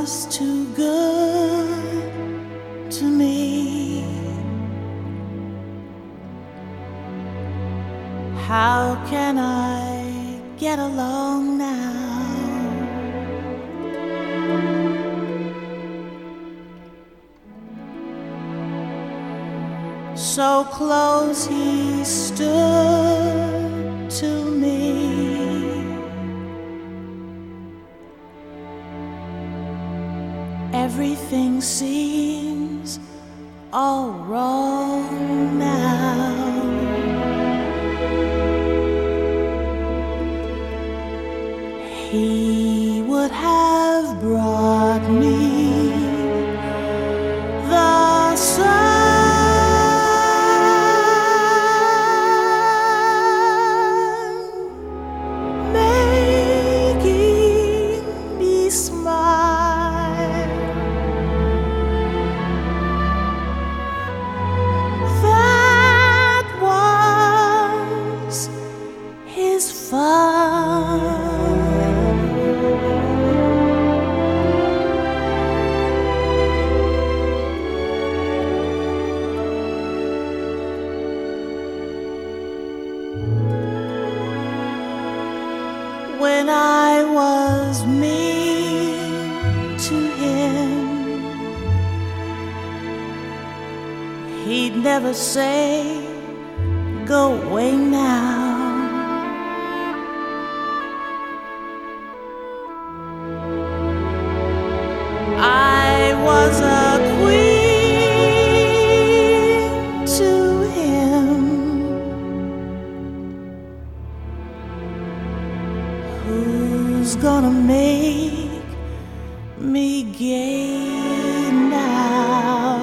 was too good to me. How can I get along now? So close he stood to me. Everything seems all wrong now. He would have brought me the sun, making me smile. That was his fun. When I was mean to him, he'd never say, "Go away now." I was a queen to him. Who's gonna make me gay now?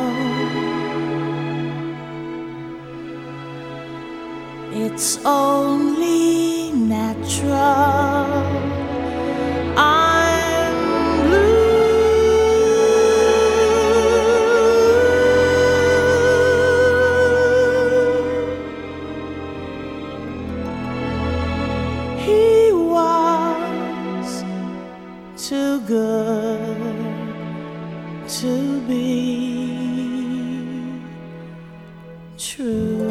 It's only natural. I'm blue. He was too good to be true.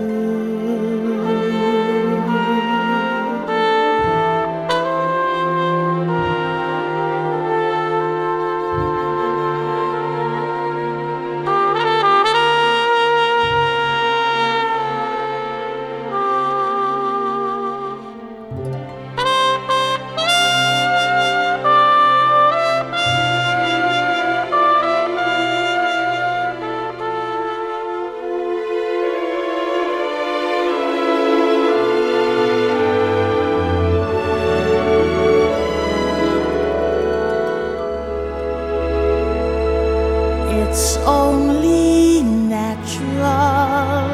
It's only natural.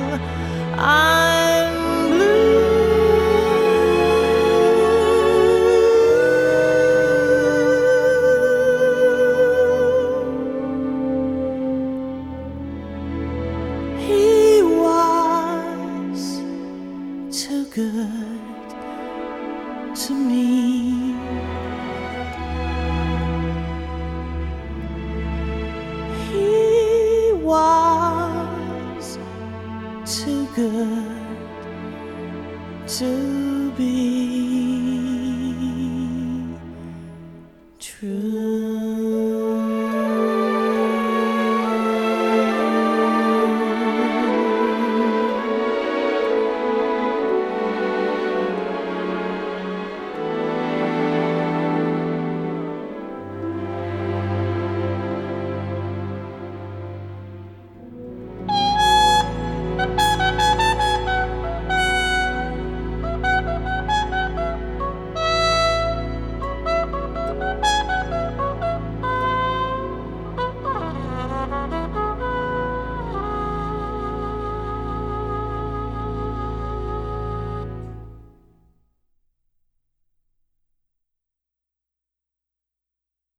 I'm blue. He was too good to me. Was too good to